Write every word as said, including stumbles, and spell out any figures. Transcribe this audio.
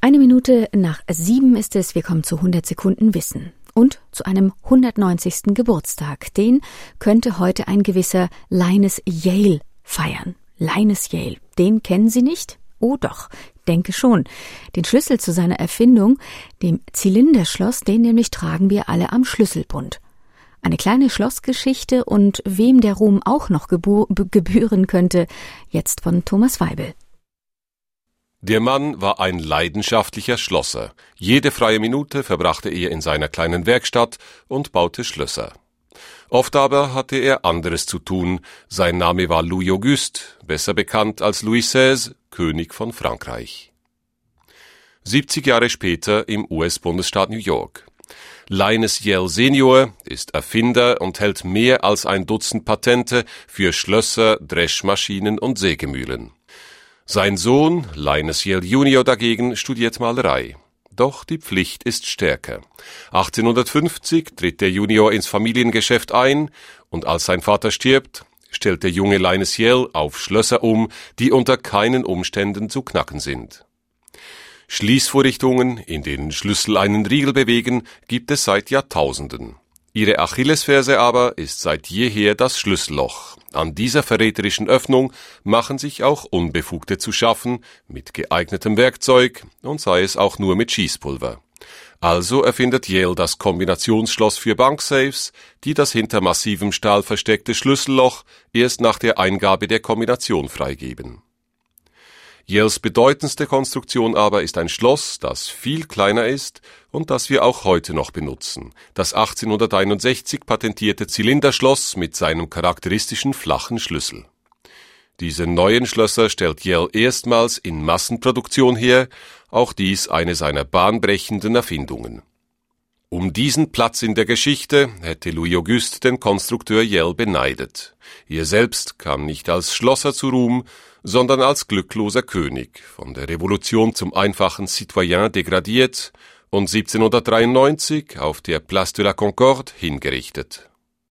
Eine Minute nach sieben ist es, wir kommen zu hundert Sekunden Wissen. Und zu einem hundertneunzigsten Geburtstag. Den könnte heute ein gewisser Linus Yale feiern. Linus Yale, den kennen Sie nicht? Oh doch, denke schon. Den Schlüssel zu seiner Erfindung, dem Zylinderschloss, den nämlich tragen wir alle am Schlüsselbund. Eine kleine Schlossgeschichte und wem der Ruhm auch noch gebu- gebühren könnte, jetzt von Thomas Weibel. Der Mann war ein leidenschaftlicher Schlosser. Jede freie Minute verbrachte er in seiner kleinen Werkstatt und baute Schlösser. Oft aber hatte er anderes zu tun. Sein Name war Louis Auguste, besser bekannt als Louis Seize, König von Frankreich. siebzig Jahre später im U S-Bundesstaat New York. Linus Yale Senior ist Erfinder und hält mehr als ein Dutzend Patente für Schlösser, Dreschmaschinen und Sägemühlen. Sein Sohn, Linus Yale Junior dagegen, studiert Malerei. Doch die Pflicht ist stärker. achtzehnhundertfünfzig tritt der Junior ins Familiengeschäft ein und als sein Vater stirbt, stellt der junge Linus Yale auf Schlösser um, die unter keinen Umständen zu knacken sind. Schließvorrichtungen, in denen Schlüssel einen Riegel bewegen, gibt es seit Jahrtausenden. Ihre Achillesferse aber ist seit jeher das Schlüsselloch. An dieser verräterischen Öffnung machen sich auch Unbefugte zu schaffen, mit geeignetem Werkzeug und sei es auch nur mit Schießpulver. Also erfindet Yale das Kombinationsschloss für Banksafes, die das hinter massivem Stahl versteckte Schlüsselloch erst nach der Eingabe der Kombination freigeben. Yales bedeutendste Konstruktion aber ist ein Schloss, das viel kleiner ist und das wir auch heute noch benutzen. Das achtzehnhunderteinundsechzig patentierte Zylinderschloss mit seinem charakteristischen flachen Schlüssel. Diese neuen Schlösser stellt Yale erstmals in Massenproduktion her, auch dies eine seiner bahnbrechenden Erfindungen. Um diesen Platz in der Geschichte hätte Louis Auguste den Konstrukteur Yale beneidet. Er selbst kam nicht als Schlosser zu Ruhm, sondern als glückloser König, von der Revolution zum einfachen Citoyen degradiert und siebzehnhundertdreiundneunzig auf der Place de la Concorde hingerichtet.